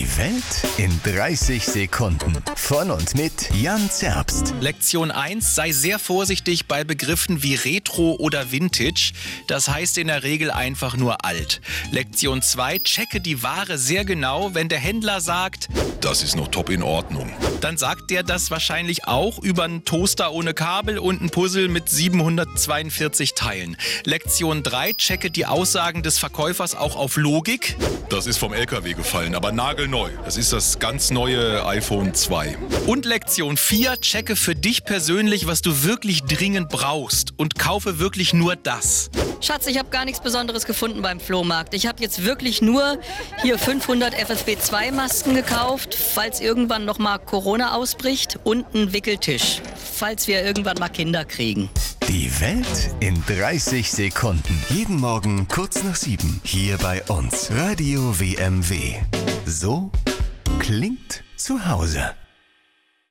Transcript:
Die Welt in 30 Sekunden. Von und mit Jan Zerbst. Lektion 1. Sei sehr vorsichtig bei Begriffen wie Retro oder Vintage. Das heißt in der Regel einfach nur alt. Lektion 2. Checke die Ware sehr genau. Wenn der Händler sagt, das ist noch top in Ordnung, dann sagt der das wahrscheinlich auch über einen Toaster ohne Kabel und ein Puzzle mit 742 Teilen. Lektion 3. Checke die Aussagen des Verkäufers auch auf Logik. das ist vom LKW gefallen, aber nagelneu. Das ist das ganz neue iPhone 2. Und Lektion 4. Checke für dich persönlich, was du wirklich dringend brauchst und kaufe wirklich nur das. Schatz, ich habe gar nichts Besonderes gefunden beim Flohmarkt. Ich habe jetzt wirklich nur hier 500 FFP2-Masken gekauft, falls irgendwann noch mal Corona ausbricht, und einen Wickeltisch, falls wir irgendwann mal Kinder kriegen. Die Welt in 30 Sekunden. Jeden Morgen kurz nach 7. Hier bei uns. Radio WMW. So klingt zu Hause.